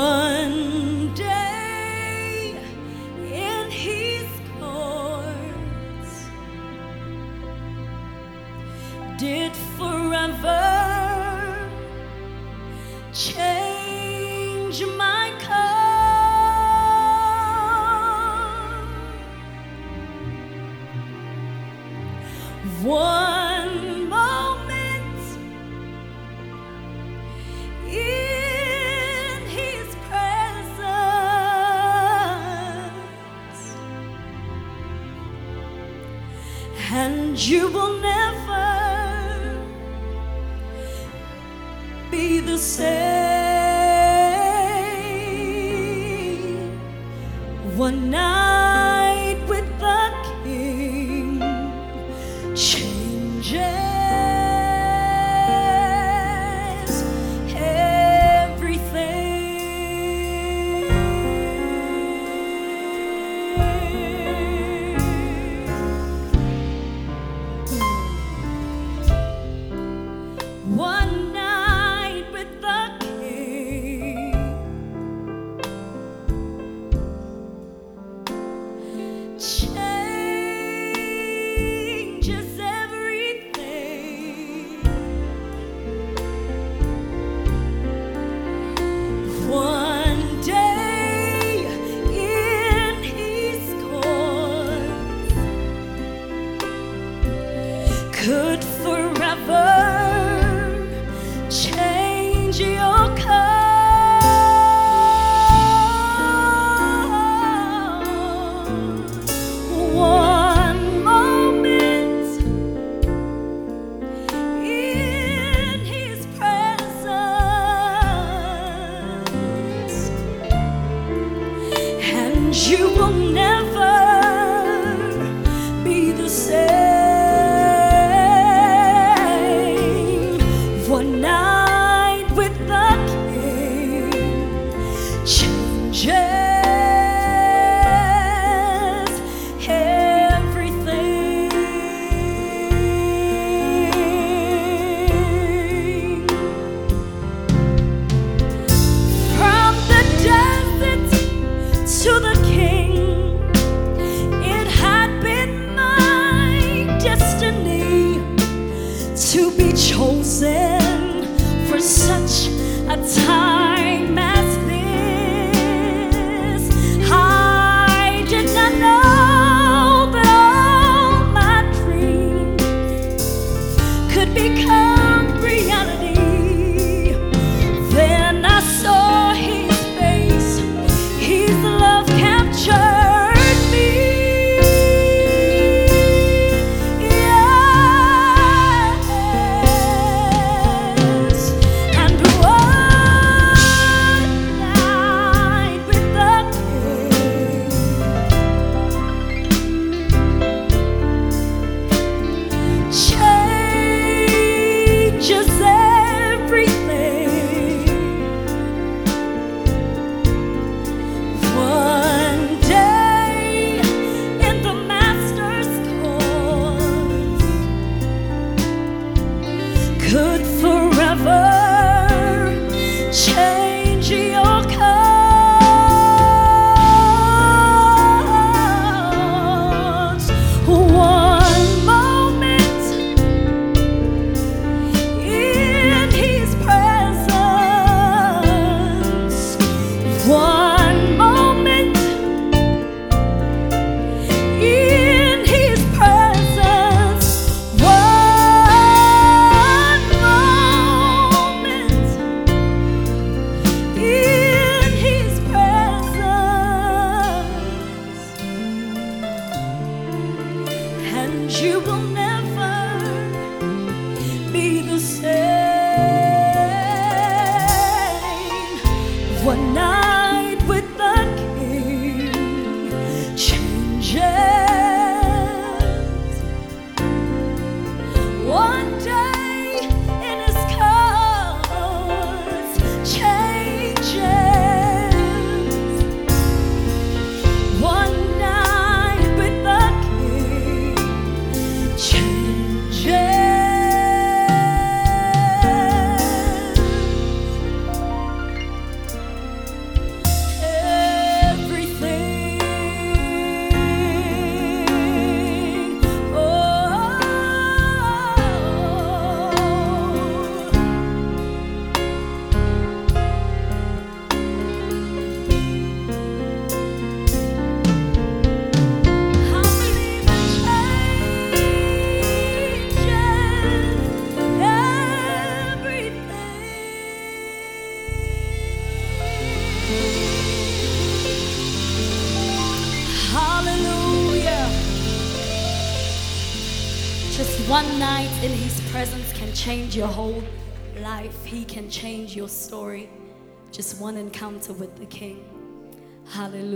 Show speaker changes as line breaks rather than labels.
One day in his courts did forever change my course. One moment in his presence, and you will never be the same. One night with the King changes everything. One night with the King changes everything. One day in his courts could forever change your course. One moment in his presence, and you will never be the same. One night with the King changes everything. From the desert to the King, it had been my destiny to be chosen for such a time as this. One night in His presence can change your whole life. He can change your story. Just one encounter with the King. Hallelujah.